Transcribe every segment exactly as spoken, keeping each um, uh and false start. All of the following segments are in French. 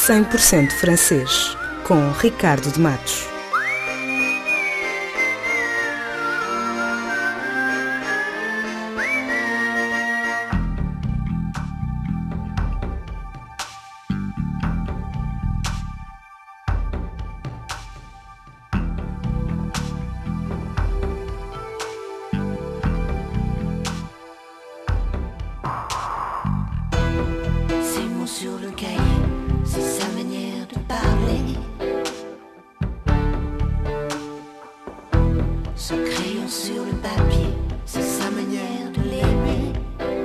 cem por cento francês, com Ricardo de Matos. Sur le cahier, c'est sa manière de parler. Ce crayon sur le papier, c'est sa manière de l'aimer.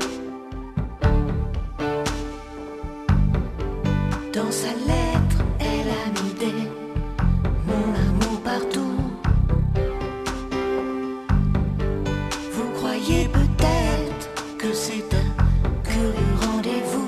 Dans sa lettre, elle a mis des mon amour partout. Vous croyez peut-être que c'est un curieux rendez-vous.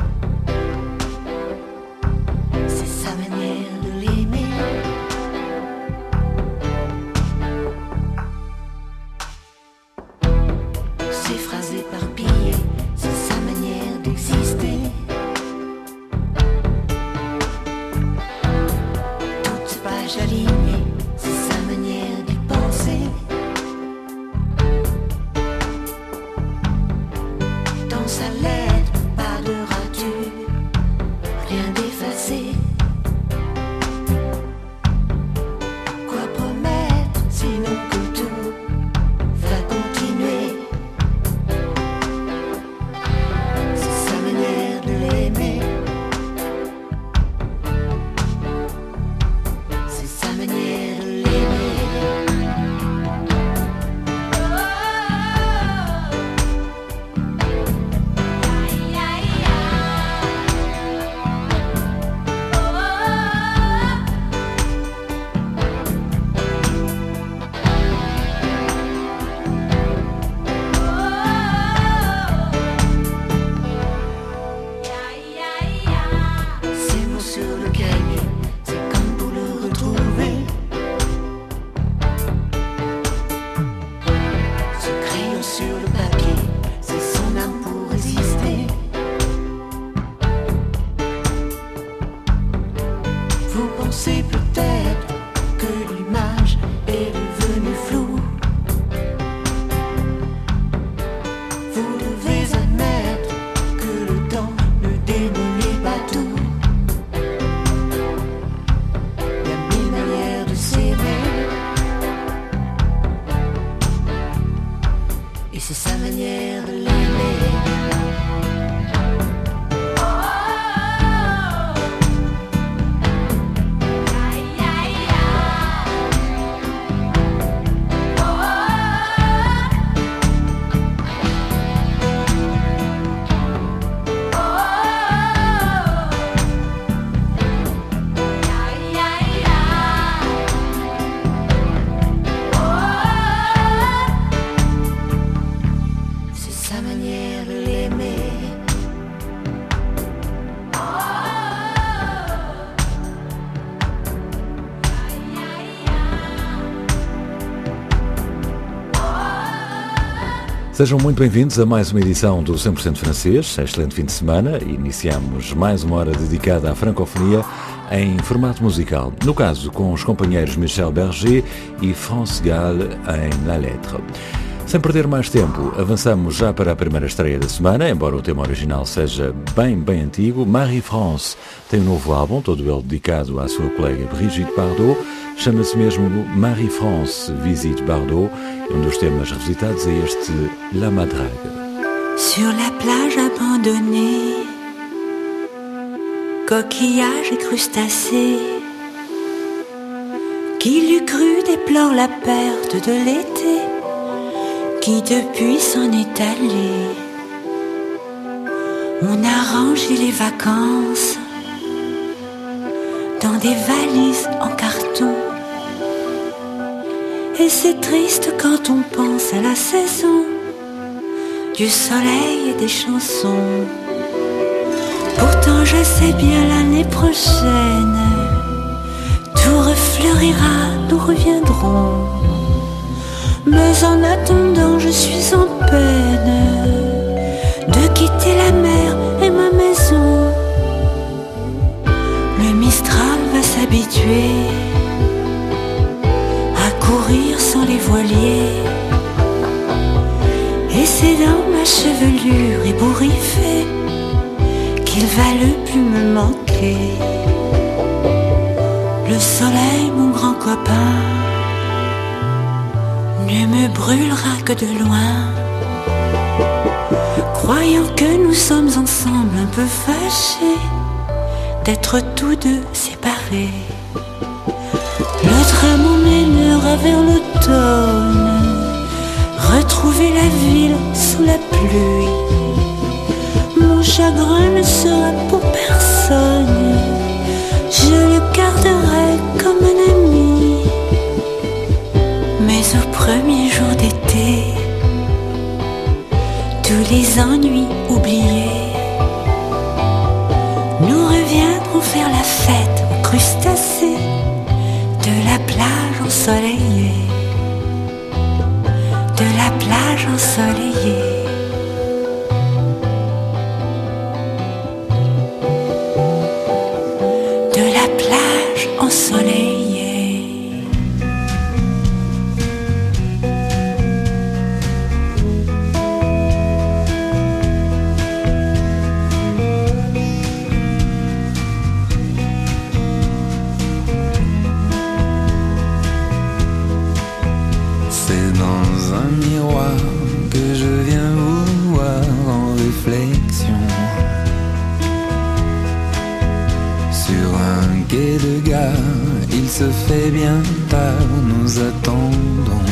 Sejam muito bem-vindos a mais uma edição do cem por cento francês. Excelente fim de semana. Iniciamos mais uma hora dedicada à francofonia em formato musical. No caso, com os companheiros Michel Berger e France Gall em La Lettre. Sem perder mais tempo, avançamos já para a primeira estreia da semana, embora o tema original seja bem, bem antigo. Marie-France tem um novo álbum, todo ele dedicado à sua colega Brigitte Bardot. Chama-se mesmo Marie-France Visite Bardot. E um dos temas revisitados é este La Madrague. Sur la plage abandonnée, coquillages et crustacés, qui l'eût cru déplore la perte de l'été, qui depuis s'en est allé. On a rangé les vacances dans des valises en carton. Et c'est triste quand on pense à la saison du soleil et des chansons. Pourtant je sais bien l'année prochaine tout refleurira, nous reviendrons. Mais en attendant je suis en peine de quitter la mer et ma maison. pu me manquer. Le soleil, mon grand copain, ne me brûlera que de loin, croyant que nous sommes ensemble un peu fâchés d'être tous deux séparés. Le train m'emmènera vers l'automne, retrouver la ville sous la pluie. Mon chagrin ne sera pour personne, je le garderai comme un ami. Mais au premier jour d'été, tous les ennuis oubliés, nous reviendrons faire la fête aux crustacés de la plage ensoleillée, de la plage ensoleillée. De la plage ensoleillée. C'est dans un miroir que je viens vous voir en réflexion. Sur un quai de gare, il se fait bien tard, nous attendons.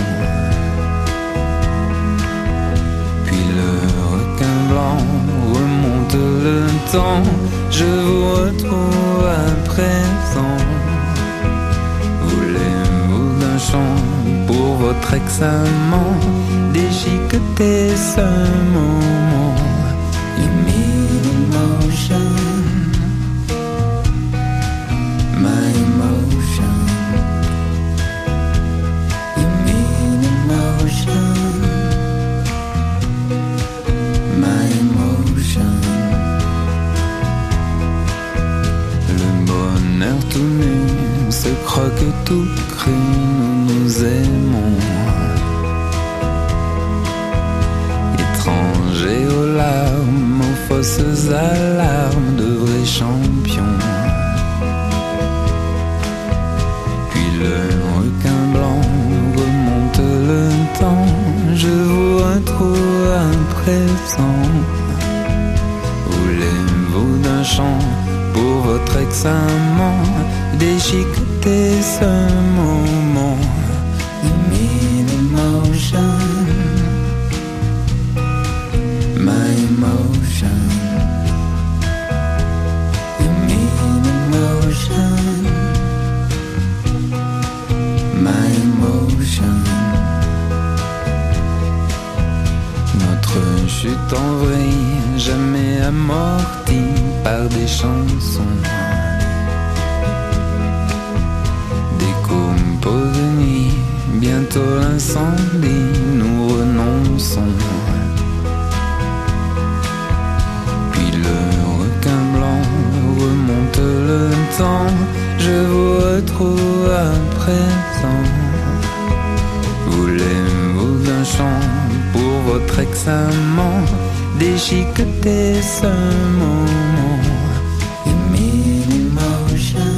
Puis le requin blanc remonte le temps, je vous retrouve à présent. Voulez-vous d'un chant pour votre ex-amant, déchiqueter ce moment? You mean emotion, my emotion. You mean emotion, my emotion. Le bonheur tout nu se croque tout cru, nous nous aimons. Étrangers aux larmes, aux fausses alarmes de vrais champions. Puis le requin blanc remonte le temps, je vous retrouve à présent. Voulez-vous d'un chant pour votre ex-amant, déchiqueter ce moment? You mean emotion, my emotion. You mean emotion, my emotion. Notre chute en vrille, jamais amortie par des chansons. Des compos de nuit, bientôt l'incendie, nous renonçons. Puis le requin blanc remonte le temps, je vous retrouve à présent. Voulez-vous d'un chant pour votre ex-amant, déchiqueter ce moment? You mean emotion,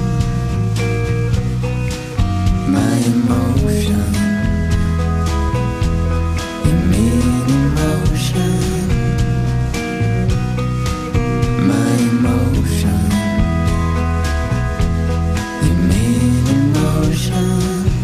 my emotion. You mean emotion, my emotion. You mean emotion.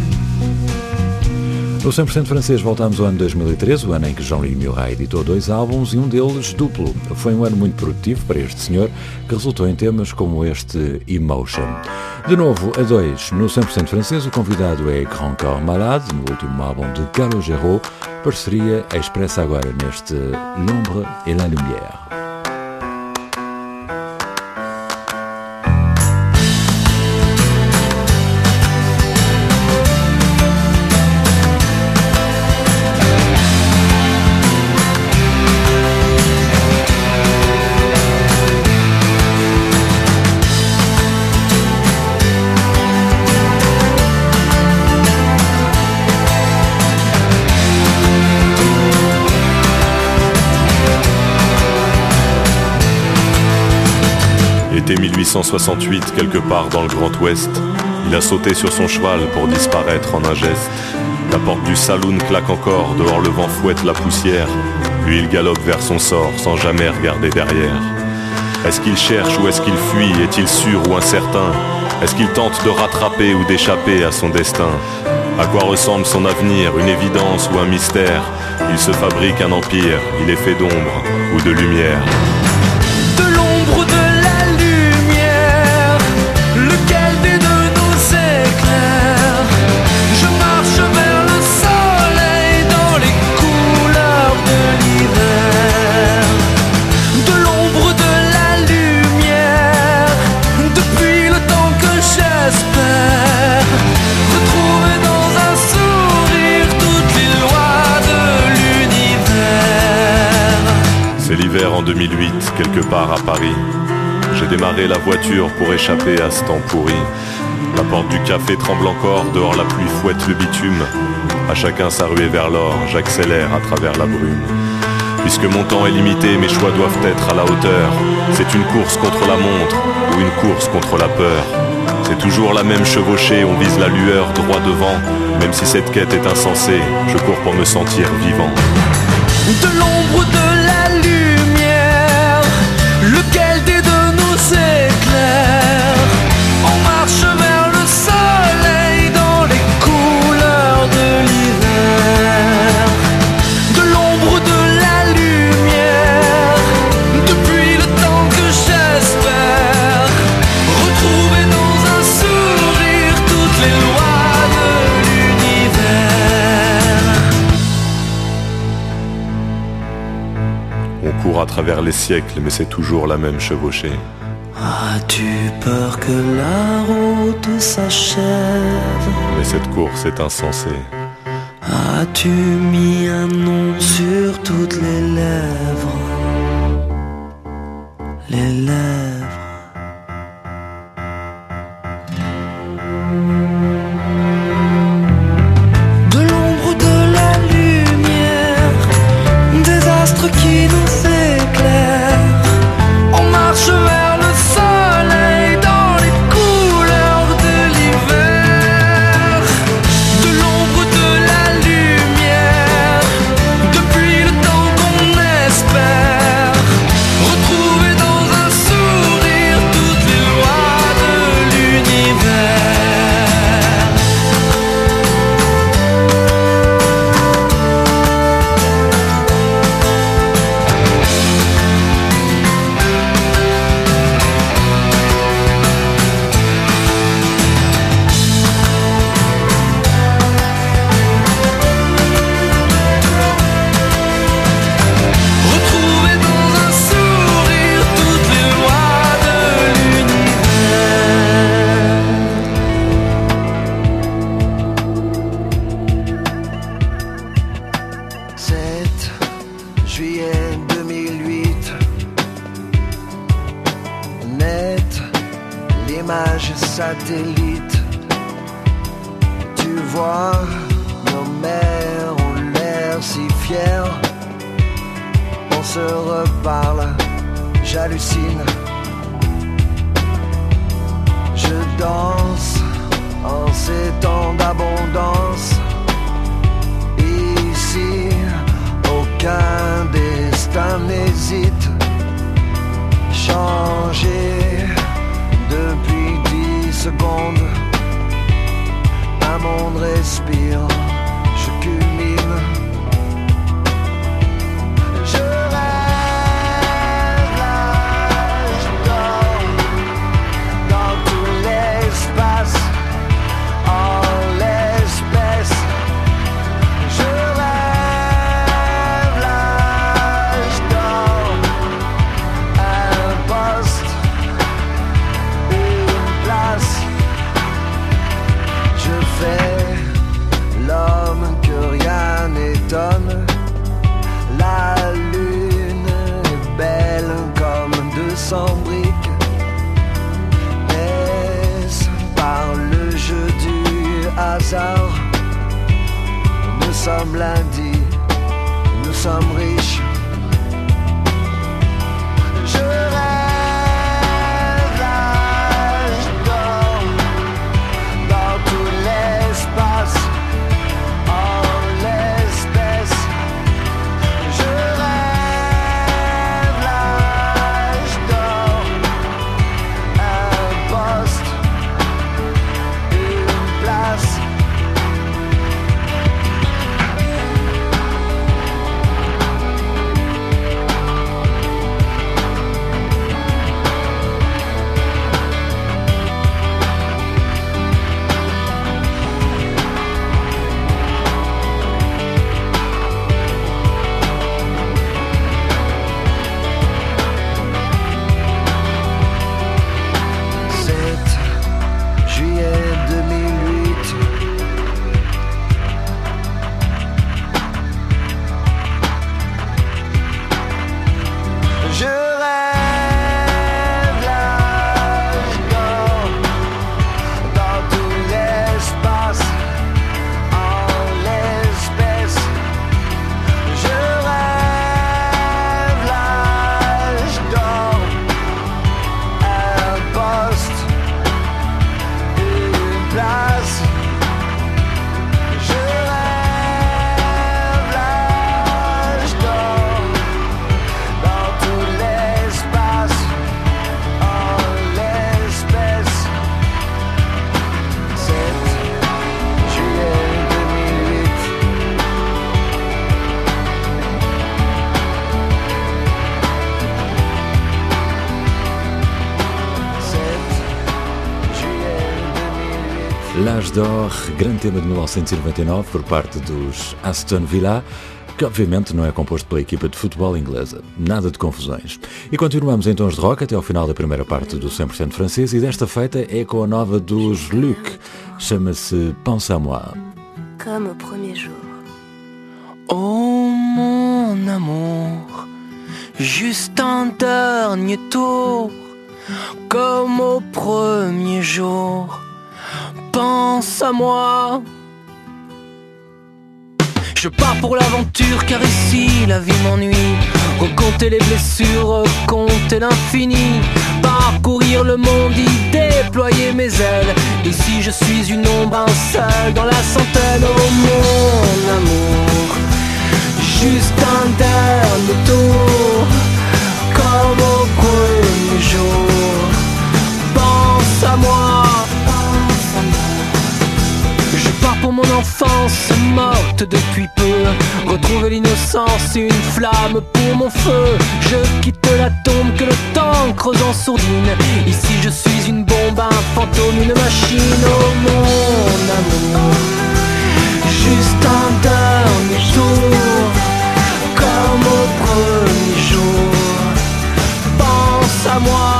No cem por cento francês voltamos ao ano dois mil e treze, o ano em que Jean-Louis Murat editou dois álbuns e um deles duplo. Foi um ano muito produtivo para este senhor, que resultou em temas como este Emotion. De novo, a dois, no cem por cento francês, o convidado é Grand Corps Malade, no último álbum de Calogero, parceria expressa agora neste L'ombre et la lumière. Été mille huit cent soixante-huit, quelque part dans le Grand Ouest, il a sauté sur son cheval pour disparaître en un geste. La porte du saloon claque encore, dehors le vent fouette la poussière. Lui il galope vers son sort sans jamais regarder derrière. Est-ce qu'il cherche ou est-ce qu'il fuit? Est-il sûr ou incertain? Est-ce qu'il tente de rattraper ou d'échapper à son destin? À quoi ressemble son avenir? Une évidence ou un mystère? Il se fabrique un empire, il est fait d'ombre ou de lumière. De l'ombre ou de la lumière, lequel des deux nous éclaire? Je marche vers le soleil dans les couleurs de l'hiver. De l'ombre ou de la lumière, depuis le temps que j'espère retrouver dans un sourire toutes les lois de l'univers. C'est l'hiver en deux mille huit, quelque part à Paris. J'ai démarré la voiture pour échapper à ce temps pourri. La porte du café tremble encore, dehors la pluie fouette le bitume. À chacun sa ruée vers l'or, j'accélère à travers la brume. Puisque mon temps est limité, mes choix doivent être à la hauteur. C'est une course contre la montre ou une course contre la peur. C'est toujours la même chevauchée, on vise la lueur droit devant. Même si cette quête est insensée, je cours pour me sentir vivant. De l'ombre ou de la lumière, lequel des deux nous éclaire? On marche vers le soleil dans les couleurs de l'hiver. De l'ombre ou de la lumière, depuis le temps que j'espère retrouver dans un sourire toutes les lois de l'univers. On court à travers les siècles, mais c'est toujours la même chevauchée. As-tu peur que la route s'achève? Mais cette course est insensée. As-tu mis un nom sur toutes les lèvres? Les lèvres. De l'ombre ou de la lumière, des astres qui nous éclairent. On marche vers le soleil dans les couleurs de l'hiver. De l'ombre ou de la lumière, depuis le temps qu'on espère retrouver dans un sourire toutes les lois de l'univers. Retrouver dans un sourire toutes les lois de l'univers. sept juillet deux mille huit. Net, l'image satellite. Tu vois, nos mères ont l'air si fières. On se reparle, j'hallucine. Je danse en ces temps d'abondance. Ici, aucun destin n'hésite. Changer depuis dix secondes. Un monde respire, je culmine. Je rêve là, je dors dans tout l'espace, en l'espèce. Je rêve là, je dors, un poste, une place. Je fais l'homme que rien n'étonne. La lune est belle comme deux cents briques. Est-ce par le jeu du hasard? Nous sommes lundi, nous sommes riches. Je rêve L'Âge d'Or, grande tema de mil novecentos e noventa e nove por parte dos Aston Villa, que obviamente não é composto pela equipa de futebol inglesa. Nada de confusões. E continuamos em tons de rock até ao final da primeira parte do cem por cento francês, e desta feita é com a nova dos Luc. Chama-se Pense à moi. Comme au premier jour. Oh mon amour, juste un dernier tour, comme au premier jour. Pense à moi. Je pars pour l'aventure car ici la vie m'ennuie. Recompter les blessures, recompter l'infini. Parcourir le monde, y déployer mes ailes. Ici je suis une ombre, un seul dans la centaine. Oh mon amour, juste un dernier tour, comme au premier jour. Pense à moi. Je pars pour mon enfance morte depuis peu. Retrouver l'innocence et une flamme pour mon feu. Je quitte la tombe que le temps creuse en sourdine. Ici je suis une bombe, un fantôme, une machine. Oh mon amour, juste un dernier tour, comme au premier jour. Pense à moi.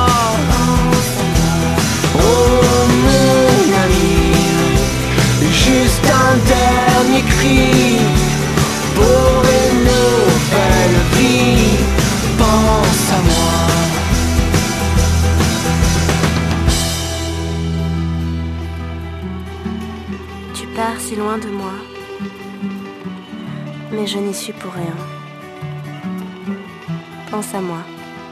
Oh mon ami, juste un dernier cri pour une nouvelle vie. Pense à moi. Tu pars si loin de moi, mais je n'y suis pour rien. Pense à moi.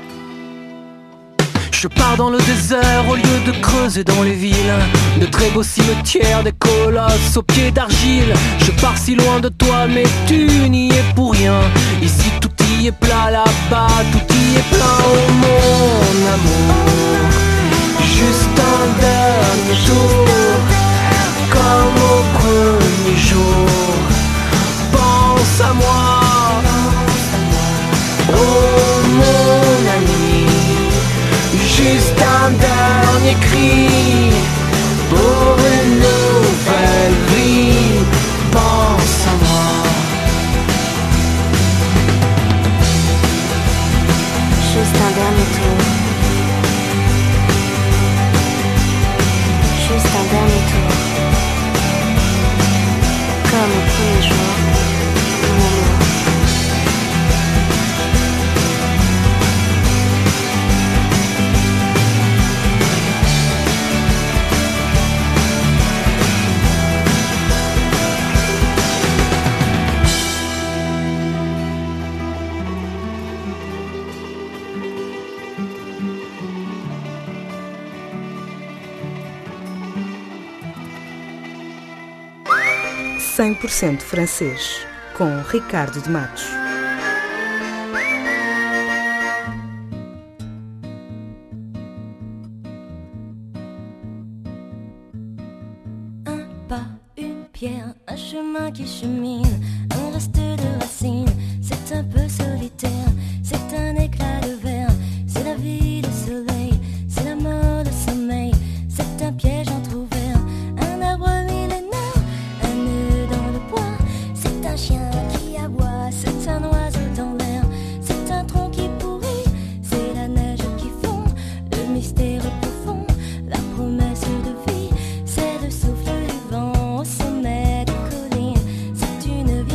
Je pars dans le désert au lieu de creuser dans les villes. De très beaux cimetières, des colosses aux pieds d'argile. Je pars si loin de toi mais tu n'y es pour rien. Ici tout y est plat, là-bas tout y est plein. Oh mon amour, juste un dernier jour, comme au premier jour. Pense à moi. Oh mon ami, juste un dernier cri pour une nouvelle vie. Pense à moi. Juste un dernier tour. Juste un dernier tour, comme au premier jour, mon amour. cem por cento francês, com Ricardo de Matos. Un pas, une pierre, un chemin qui chemine, un reste de racines, c'est un peu solitaire, c'est un éclat de verre, c'est la vie, le soleil, c'est la mort, le sommeil, c'est un piège entrouvert, un arbre millénaire, un nœud dans le bois, c'est un chien qui aboie, c'est un oiseau dans l'air, c'est un tronc qui pourrit, c'est la neige qui fond, le mystère profond, la promesse de vie, c'est le souffle du vent au sommet des collines, c'est une vie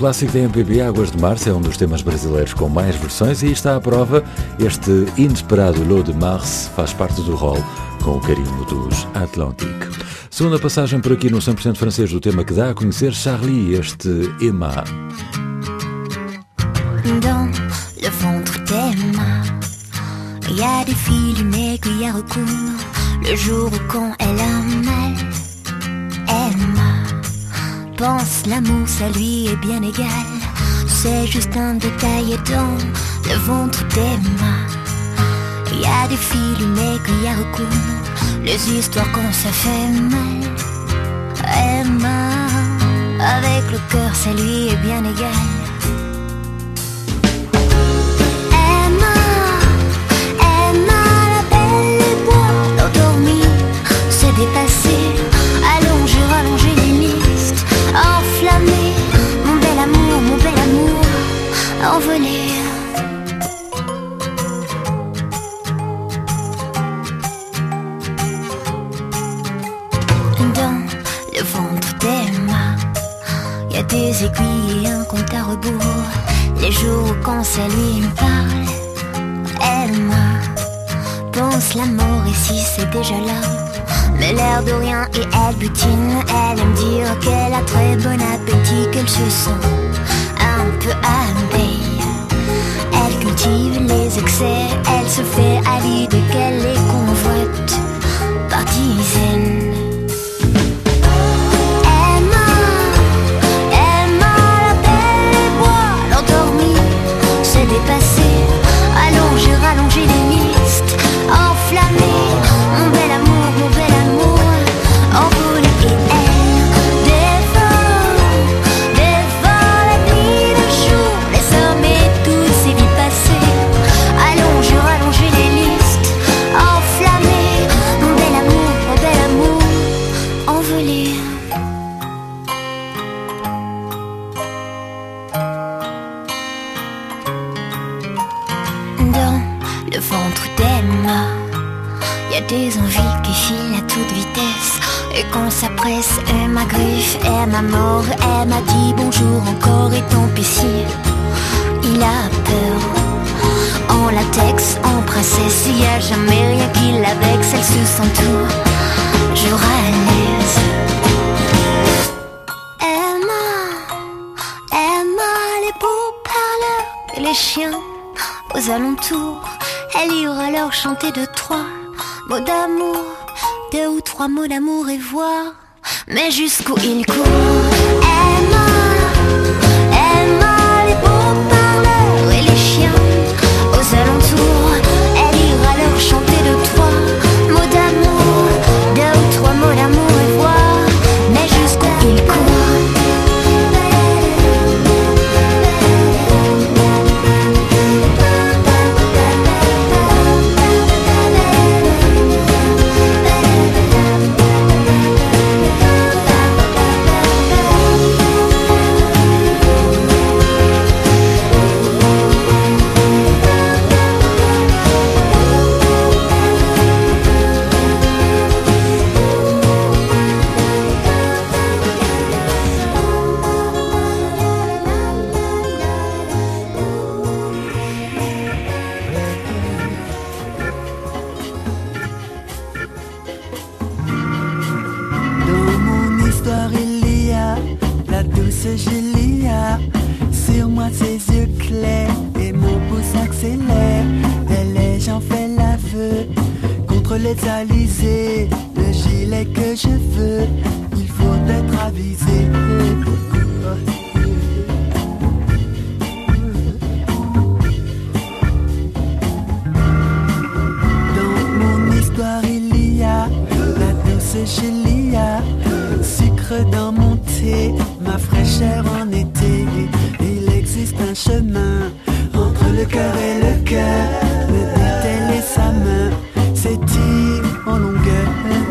clássico da M P B, Águas de Março, é um dos temas brasileiros com mais versões e aí está à prova. Este inesperado L'Eau de Mars faz parte do rol com o carinho dos Atlantique. Segunda passagem por aqui no cem por cento francês do tema que dá a conhecer Charlie, este Emma. Dans le ventre d'Emma, il y a des fils, une aiguille à recoudre. Le jour où quand elle a mal, Emma pense l'amour, ça lui est bien égal. C'est juste un détail dans le ventre d'Emma. Il y a des fils, une aiguille à recoudre. Les histoires quand ça fait mal, Emma, avec le cœur, ça lui est bien égal. Dépassé, allonger, rallonger les listes, enflammer, mon bel amour, mon bel amour, envolé. Dans le ventre d'Emma, y a des aiguilles et un compte à rebours. Les jours quand ça lui parle, Emma pense la mort et si c'est déjà là. Mais l'air de rien et elle butine. Elle aime dire qu'elle a très bon appétit, qu'elle se sent un peu abeille. Elle cultive les excès, elle se fait à l'idée qu'elle les convoite par dizaines. Emma, Emma, la belle bois, l'endormie, s'est dépassée, allonger, rallonger les listes, enflammer, mon bel amour, mon bel amour, envolé et elle dévore, dévore la nuit, le jour, les hommes et toutes ces vies passées, allonger, rallonger les listes, enflammer, mon bel amour, mon bel amour, envolé. Dans le ventre d'Emma, y a des envies qui filent à toute vitesse. Et quand ça presse, elle m'agriffe, elle m'a mort, elle m'a dit bonjour encore et tant pis si il a peur. En latex, en princesse, y a jamais rien qui la vexe. Elle se sent tout, jour à l'aise. Emma, Emma, les beaux parleurs et les chiens aux alentours. Elle ira leur chanter deux, trois mots d'amour, deux ou trois mots d'amour et voir, mais jusqu'où il court. Emma, Emma, les beaux parleurs et les chiens aux alentours. Elle ira leur chanter deux, trois mots d'amour, deux ou trois mots d'amour et voir, mais jusqu'où il court. Julia, sur moi ses yeux clairs et mon pouce accélère. Des lèches j'en fais l'aveu contre les alizés. Le gilet que je veux, il faut être avisé. Dans mon histoire il y a la douce Julia, sucre dans mon thé, ma fraîcheur en été. Il existe un chemin entre le cœur et le cœur. Me dit-elle et sa main s'étire en longueur.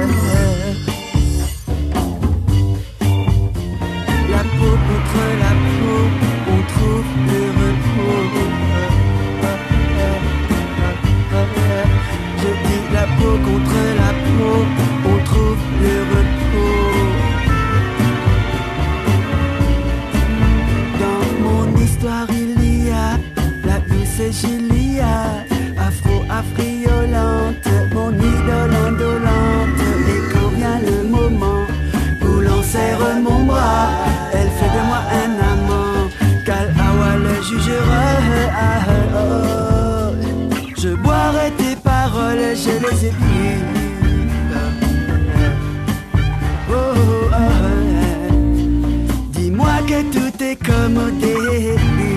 La peau contre la peau, on trouve le repos. Je dis la peau contre la peau, on trouve le repos. Dans l'espoir et tes paroles, je les ai pris. Oh, oh, oh, oh. Dis-moi que tout est comme au début.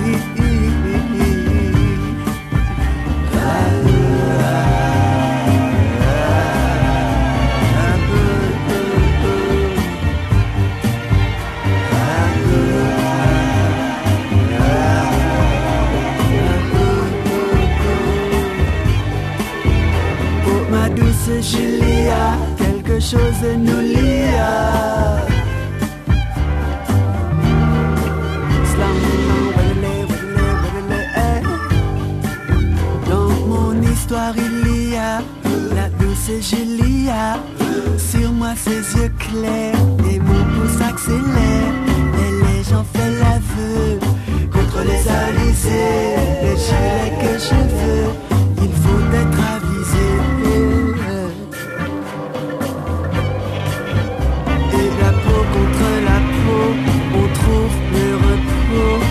Julia, quelque chose nous lia. Dans mon histoire il y a la douce Julia. Sur moi ses yeux clairs et mon pouce accélère. Et les gens font l'aveu contre les alizés. Le gilet que je veux, il faut être avisé. Contre la peau, on trouve le repos.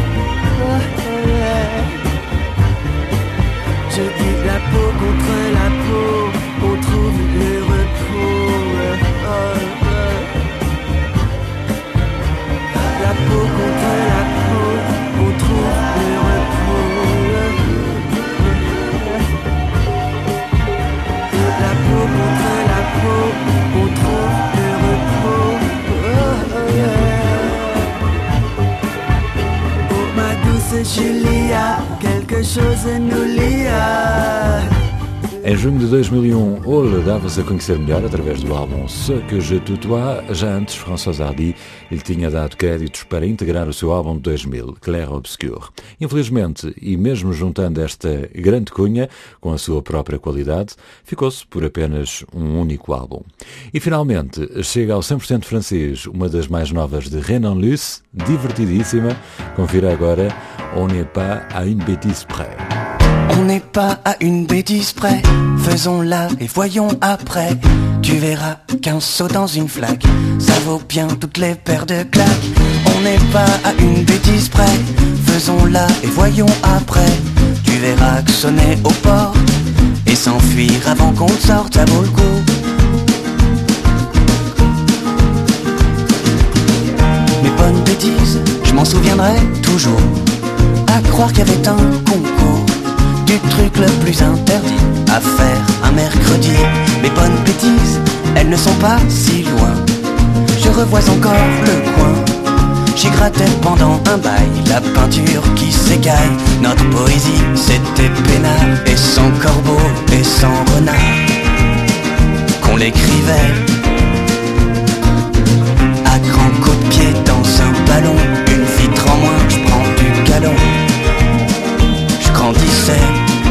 Je dis la peau contre la peau, on trouve le repos. La peau contre la peau, on trouve le repos. La peau contre la peau, on trouve le repos. Oh ma douce Julia, quelque chose nous lia. Em junho de dois mil e um, Ole dava-se a conhecer melhor através do álbum Ce que je tutoie. Já antes, François Hardy lhe tinha dado créditos para integrar o seu álbum de dois mil, Clair Obscur. Infelizmente, e mesmo juntando esta grande cunha com a sua própria qualidade, ficou-se por apenas um único álbum. E finalmente, chega ao cem por cento francês uma das mais novas de Renan Luce, divertidíssima. Confira agora On n'est pas à une bêtise près. On n'est pas à une bêtise près, faisons-la et voyons après. Tu verras qu'un saut dans une flaque, ça vaut bien toutes les paires de claques. On n'est pas à une bêtise près, faisons-la et voyons après. Tu verras que sonner au port et s'enfuir avant qu'on sorte, ça vaut le coup. Mes bonnes bêtises, je m'en souviendrai toujours. À croire qu'il y avait un concours du truc le plus interdit à faire un mercredi. Mes bonnes bêtises, elles ne sont pas si loin. Je revois encore le coin. J'y grattais pendant un bail la peinture qui s'écaille. Notre poésie, c'était peinard et sans corbeau et sans renard qu'on l'écrivait à grands coups de pied dans un ballon. Une vitre en moins, je prends du galon. Je grandissais.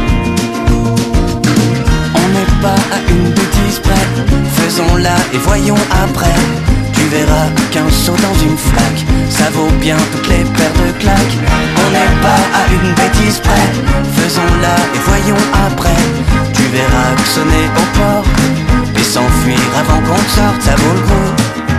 On n'est pas à une bêtise près, faisons-la et voyons après. Tu verras qu'un saut dans une flaque, ça vaut bien toutes les paires de claques. On n'est pas à une bêtise près, faisons-la et voyons après. Tu verras que sonner au port et s'enfuir avant qu'on sorte, ça vaut le coup.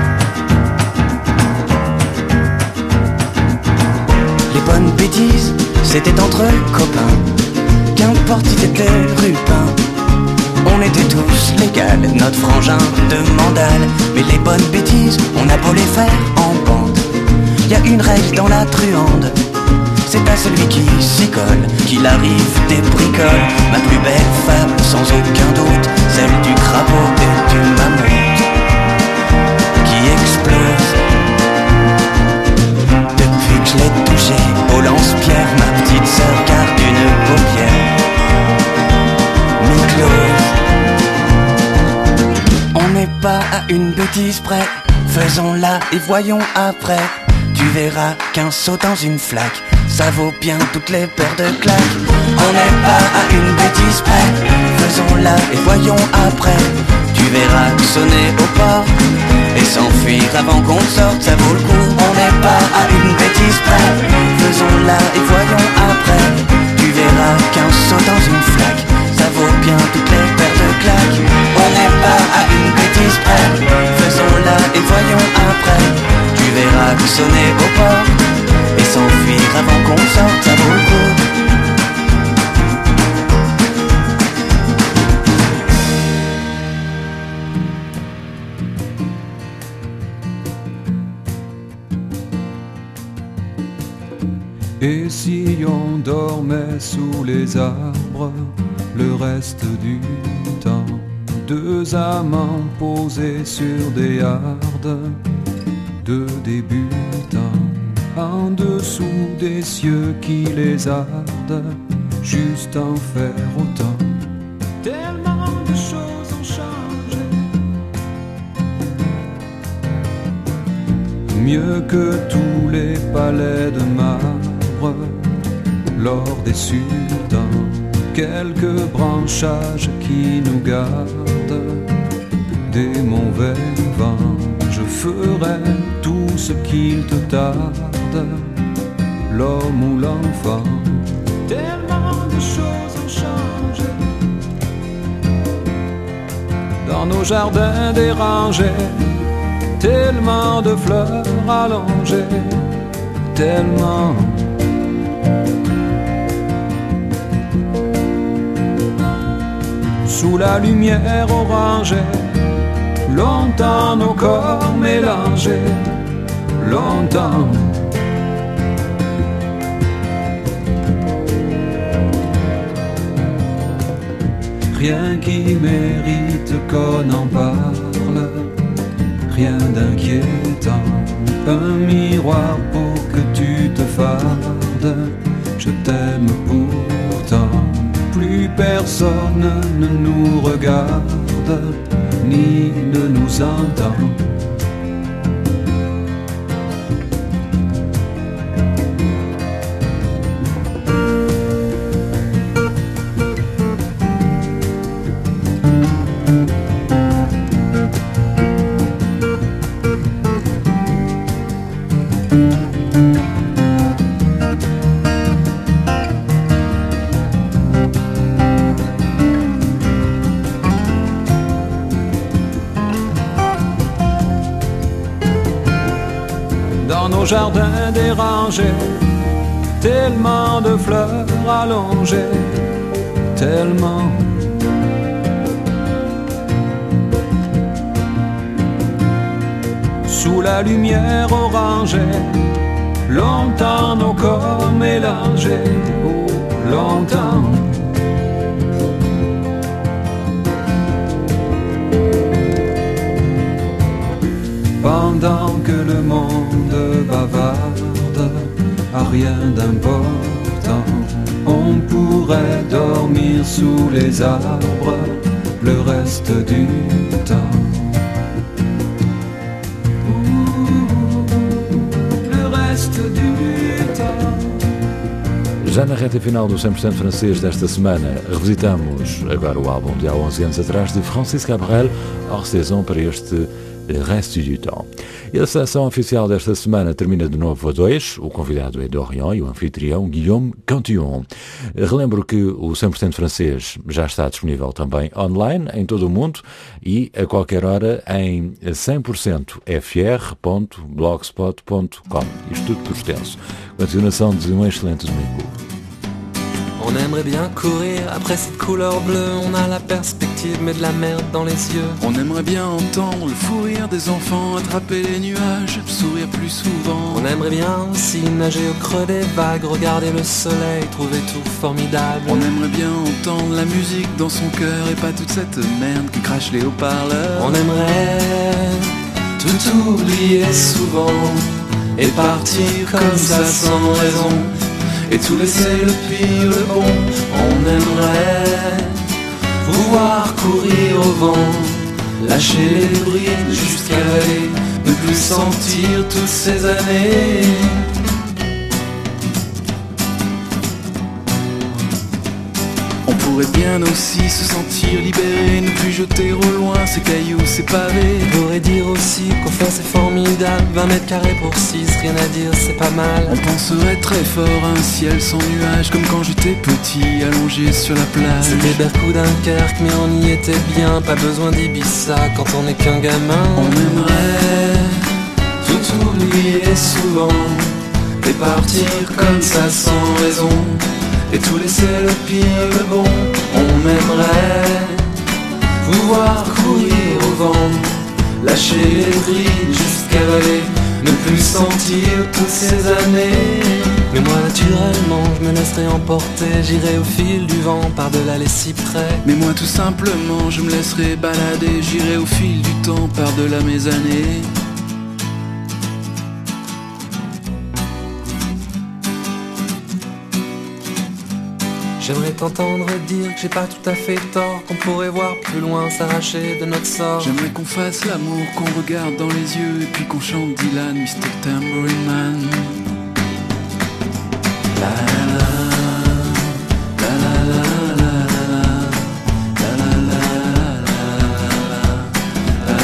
Les bonnes bêtises, c'était entre copains, qu'importe si t'étais rupin. On était tous légal, notre frangin de mandale. Mais les bonnes bêtises, on a beau les faire en bande. Y a une règle dans la truande, c'est à celui qui s'y colle qu'il arrive des bricoles. Ma plus belle fable, sans aucun doute, celle du crapaud et du mammouth qui explose. Depuis que je l'ai touché au lance-pierre, ma petite sœur garde une paupière mi-close. On n'est pas à une bêtise près, faisons-la et voyons après. Tu verras qu'un saut dans une flaque, ça vaut bien toutes les paires de claques. On n'est pas à une bêtise près, faisons-la et voyons après. Tu verras que sonner au port et s'enfuir avant qu'on sorte, ça vaut le coup. On n'est pas à une bêtise près, faisons-la et voyons après. Tu verras qu'un saut dans une flaque, ça vaut bien toutes les paires de claques. On n'est pas à une bêtise près, faisons-la et voyons après. Tu verras que sonner au port et s'enfuir avant qu'on sorte, ça vaut le coup. Et si on dormait sous les arbres le reste du temps, deux amants posés sur des hardes, deux débutants, en dessous des cieux qui les ardent, juste en faire autant. Tellement de choses ont changé, mieux que tous les palais de marbre, lors des sultans, quelques branchages qui nous gardent des mauvais vents. Je ferai tout ce qu'il te tarde, l'homme ou l'enfant. Tellement de choses ont changé dans nos jardins dérangés, tellement de fleurs allongées, tellement. Sous la lumière orangée, longtemps nos corps mélangés, longtemps. Rien qui mérite qu'on en parle, rien d'inquiétant, un miroir pour que tu te fardes, je t'aime pourtant. Plus personne ne nous regarde, ni ne nous entend. Jardin dérangé, tellement de fleurs allongées, tellement. Sous la lumière orangée, longtemps nos corps mélangés, oh, longtemps. Pendant que le monde bavarde à rien d'important, on pourrait dormir sous les arbres le reste du temps. Le reste du temps. Já na reta final do cem por cento francês desta semana, revisitamos agora o álbum de há onze anos atrás de Francis Cabrel, hors saison, para este Reste du Temps. E a seleção oficial desta semana termina de novo a dois. O convidado é Dorian e o anfitrião Guillaume Cantillon. Relembro que o cem por cento francês já está disponível também online em todo o mundo e a qualquer hora em cem por cento f r ponto blogspot ponto com. Isto tudo por extenso. Continuação de um excelente domingo. On aimerait bien courir après cette couleur bleue. On a la perspective mais de la merde dans les yeux. On aimerait bien entendre le fou rire des enfants, attraper les nuages, sourire plus souvent. On aimerait bien aussi nager au creux des vagues, regarder le soleil, trouver tout formidable. On aimerait bien entendre la musique dans son cœur et pas toute cette merde qui crache les haut-parleurs. On aimerait tout oublier souvent et partir comme ça sans raison, et tout laisser le pire, le bon. On aimerait pouvoir courir au vent, lâcher les brides jusqu'à aller, ne plus sentir toutes ces années. On pourrait bien aussi se sentir libéré, ne plus jeter au loin ces cailloux, ces pavés. On pourrait dire aussi qu'au fond c'est formidable, vingt mètres carrés pour six, rien à dire, c'est pas mal. On penserait très fort à un ciel sans nuages, comme quand j'étais petit, allongé sur la plage. C'était Bercou Dunkerque, mais on y était bien, pas besoin d'Ibiza quand on n'est qu'un gamin. On aimerait tout oublier souvent et partir comme ça sans raison, et tout laisser le pire, le bon. On aimerait pouvoir courir au vent, lâcher les brides jusqu'à valer, ne plus sentir toutes ces années. Mais moi là tu je me laisserai emporter, j'irai au fil du vent par-delà les cyprès. Mais moi tout simplement, je me laisserai balader, j'irai au fil du temps par-delà mes années. J'aimerais t'entendre dire que j'ai pas tout à fait tort, qu'on pourrait voir plus loin s'arracher de notre sort. J'aimerais qu'on fasse l'amour, qu'on regarde dans les yeux et puis qu'on chante Dylan, mister Tambourine Man. La la la, la la la la la, la la la la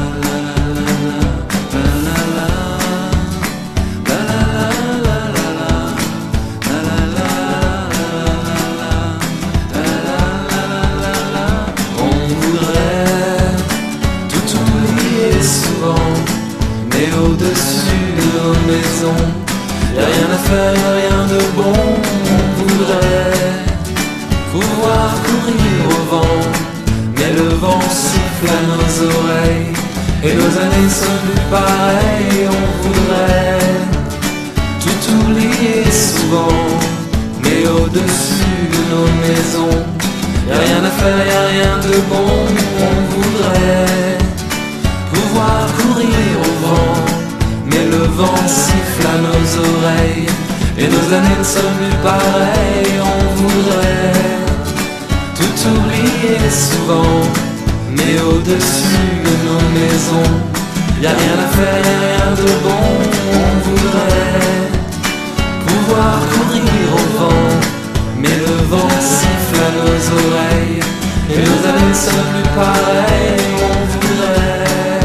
au-dessus de nos maisons. Y'a rien à faire, y'a rien de bon. On voudrait pouvoir courir au vent, mais le vent siffle à nos oreilles et nos années sont plus pareilles. On voudrait tout oublier souvent, mais au-dessus de nos maisons. Y'a rien à faire, y'a rien de bon. On voudrait pouvoir courir au vent, mais le vent siffle à nos oreilles et nos années ne sont plus pareilles. On voudrait tout oublier souvent, mais au-dessus de nos maisons. Y'a rien à faire, y'a rien de bon. On voudrait pouvoir courir au vent, mais le vent siffle à nos oreilles et nos années ne sont plus pareilles. On voudrait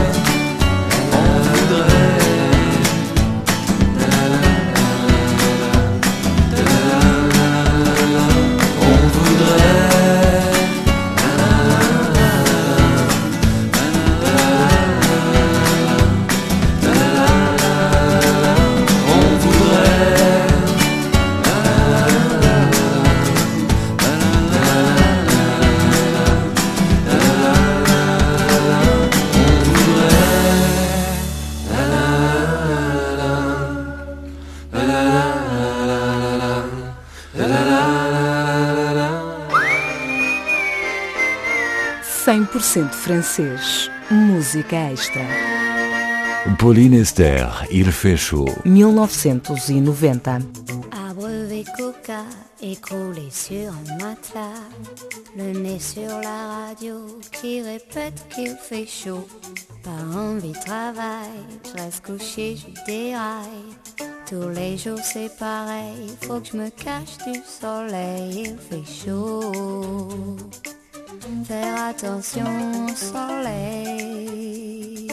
cem por cento francês. Música extra. Pauline Esther, Il fait chaud. mille novecentos e noventa. Abreuvé coca, écroulé sur un matelas, le nez sur la radio qui répète qu'il fait chaud. Pas envie de travail, je reste couché, je déraille. Tous les jours c'est pareil, faut que je me cache du soleil, il fait chaud. Faire attention au soleil,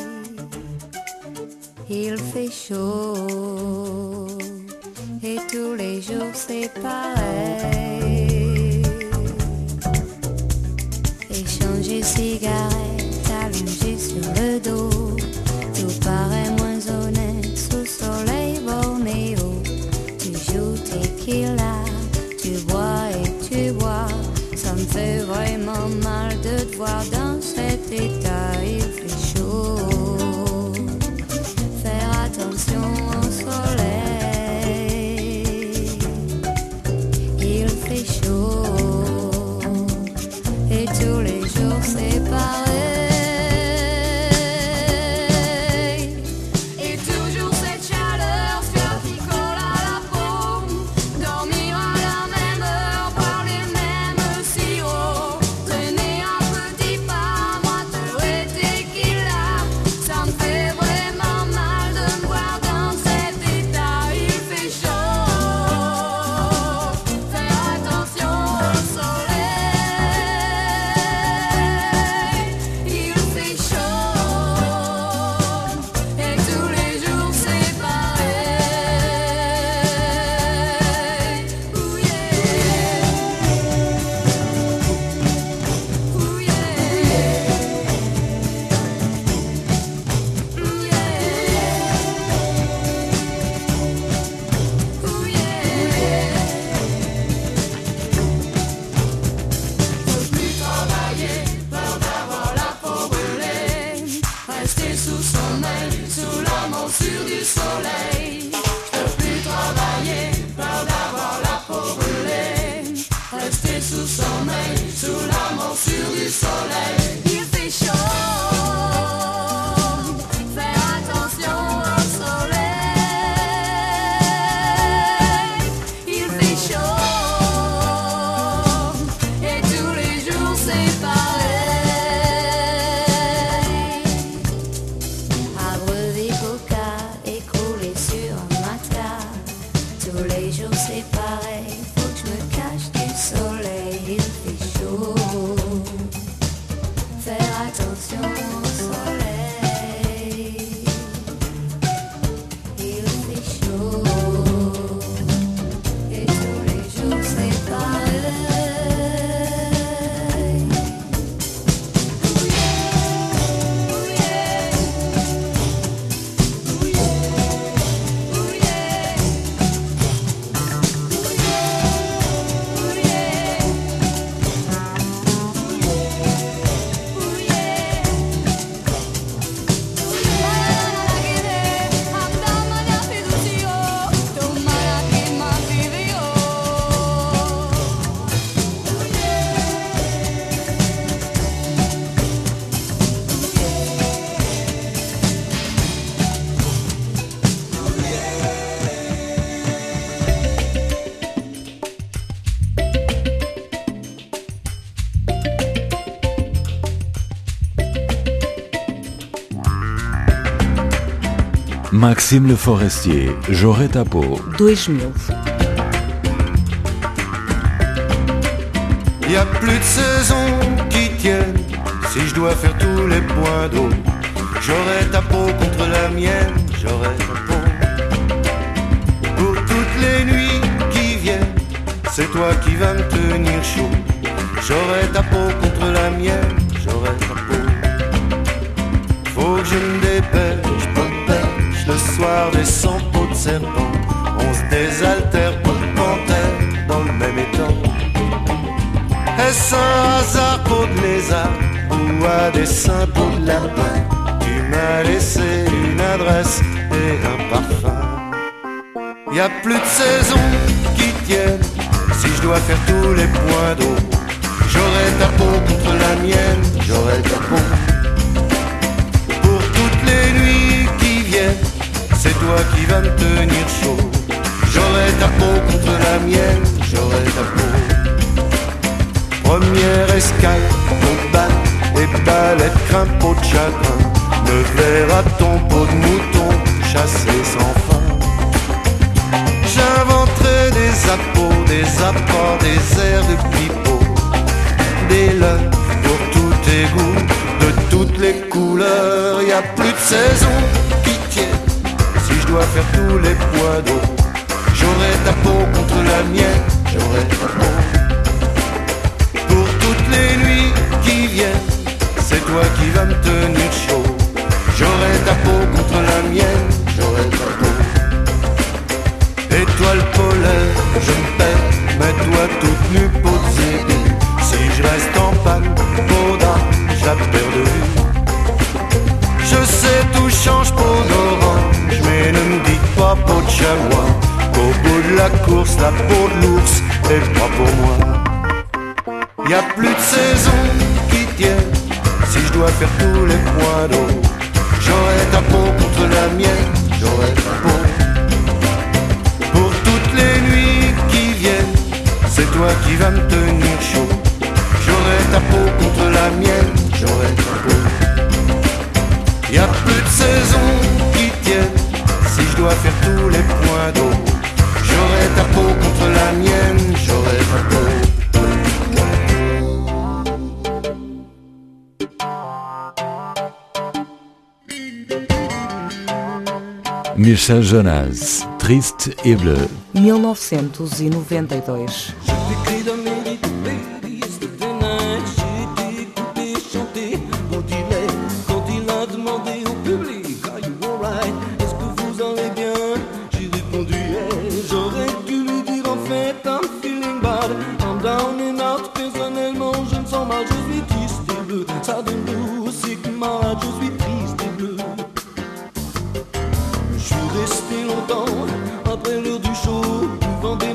il fait chaud et tous les jours c'est pareil. Échanger cigarette allongée sur le dos, tout paraît moins honnête sous soleil bornéo. Tu joues tequila, tu bois et tu bois. Ça me fait vraiment mal de te voir dans cet état, il fait chaud. Faire attention au soleil, il fait chaud et tous les jours c'est pareil. Et toujours cette chaleur suave qui colle à la peau, dormir à la même heure, boire les mêmes sirops, traîner un petit pas, moi te tequila. Ça me fait vraiment mal de me voir dans cet état, il fait chaud. Faire attention au soleil, il fait chaud et tous les jours c'est pareil. Ouh yeah. Ouh yeah. Ouh yeah. Ouh yeah. Faut plus travailler, peur d'avoir la peau brûlée, rester sous sommeil, sous la morsure du soleil. Faut plus travailler, peur d'avoir la peau Maxime Le Forestier, J'aurai ta peau. deux mil. Y a plus de saison qui tienne. Si je dois faire tous les points d'eau, j'aurai ta peau contre la mienne. J'aurai ta peau pour toutes les nuits qui viennent. C'est toi qui vas me tenir chaud. J'aurai ta peau contre la mienne. J'aurai ta peau. Faut que je me dépêche, pas de pêche. Le soir des cent peaux de serpent, on se désaltère pour le panthère dans le même étang. Est-ce un hasard peau de lézard ou à dessein peau de lapin? Tu m'as laissé une adresse et un parfum. Y a plus de saison qui tienne. Si je dois faire tous les points d'eau, j'aurai ta peau contre la mienne. J'aurai ta peau pour toutes les nuits qui viennent. C'est toi qui vas me tenir chaud. J'aurai ta peau contre la mienne. J'aurai ta peau. Première escale, au bas et balai de crapaud de chagrin. Me verra ton peau de mouton chasser sans fin. J'inventerai des appos, des apports, des airs de pipeau, des leurs pour tous tes goûts, de toutes les couleurs. Y a plus de saison qui tienne. Si je dois faire tous les poids d'eau, j'aurai ta peau contre la mienne. J'aurai ta peau pour toutes les nuits qui viennent. C'est toi qui vas me tenir chaud. J'aurai ta peau contre la mienne. J'aurai ta peau. Étoile polaire, je me perds, mais toi toute nue peau de zébé. Si je reste en panne, peau d'ange, la perte de vue. Je sais tout change peau d'orange, mais ne me dites pas peau de chamois, qu'au bout de la course, la peau de l'ours est pas pour moi. Y a plus de saison qui tienne. Si je dois faire tous les points d'eau, j'aurai ta peau contre la mienne. J'aurai ta peau pour toutes les nuits qui viennent. C'est toi qui vas me tenir chaud. J'aurai ta peau contre la mienne. J'aurai ta peau. Y a plus de saison qui tienne. Si je dois faire tous les points d'eau, j'aurai ta peau contre la mienne. J'aurai ta peau. Michel Jonas, Triste et Bleu. mil novecentos e noventa e dois.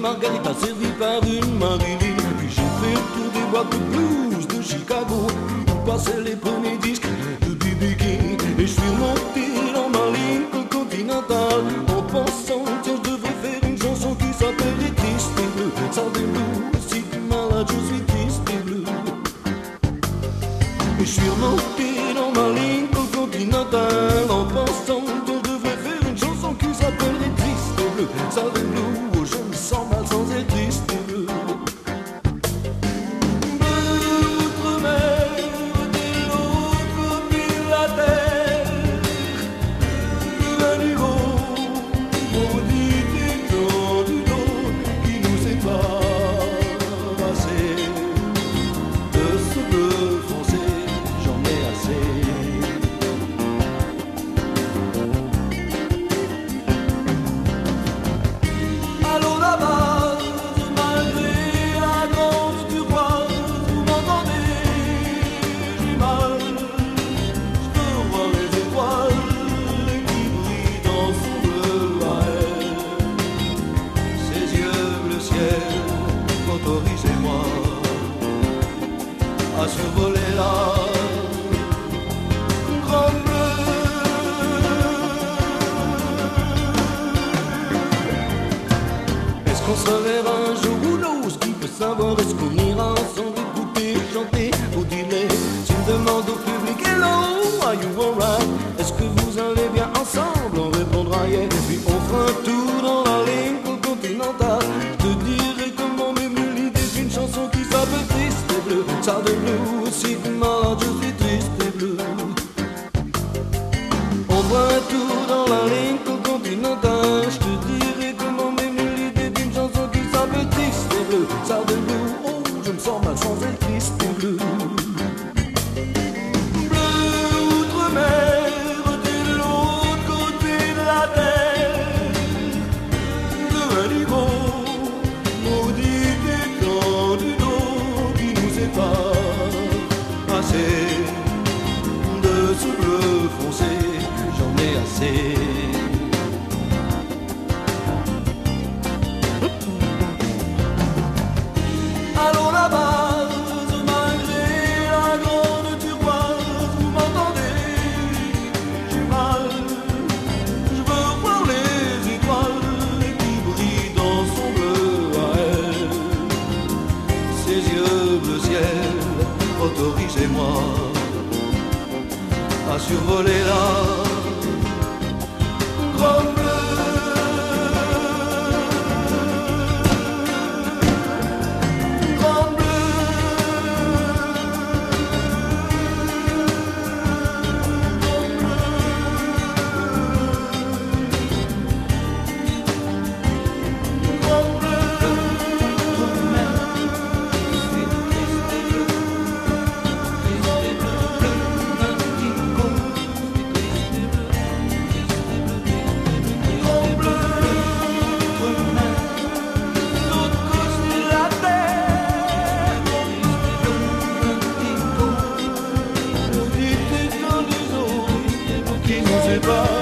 Servi par une Marilyn. Puis j'ai fait le tour des boîtes de blues de Chicago. passer les premiers disques de B B King. Et je suis monté dans ma ligne continentale en pensant que je devrais faire une chanson qui s'appelait Triste et bleu. Ça déloue, si tu es malade, je suis triste et bleu. Et je suis remonté dans ma ligne continentale en pensant que je devrais faire une chanson qui s'appelait Triste et bleu. Ça déloue, je me sens mal sans être triste et bleu. Autorisez-moi à survoler la grande bleue. Est-ce qu'on se verra un jour ou l'autre? Qui peut savoir? Est-ce qu'on ira ensemble écouter, chanter ou dîner? Tu me demandes au public, hello, are you alright? Est-ce que vous allez bien ensemble? On répondra yeah. Et puis on fera un tour dans la ligne continentale. Je te dirai comment m'émue une chanson qui s'appelle Triste et bleu. Ça de bleu, si tu malade, je suis triste et bleu. On voit un tour dans la ligne continentale. Je te dirai comment m'est venue l'idée d'une chanson qui s'appelle Triste et bleu. Ça de bleu, oh, je me sens mal sans être triste et bleu. Bleu outre-mer, de l'autre côté de la terre. Bleu indigo, maudit du dos qui nous sépare. Assez de ce bleu foncé, j'en ai assez. Allons là-bas, malgré la grande turquoise, vous m'entendez? J'ai mal, je veux voir les étoiles qui brillent dans son bleu à elle. Ses yeux bleu ciel, autorisez-moi à survoler la grande bleue. Grande bleue. Grande bleue. Qui nous sépare.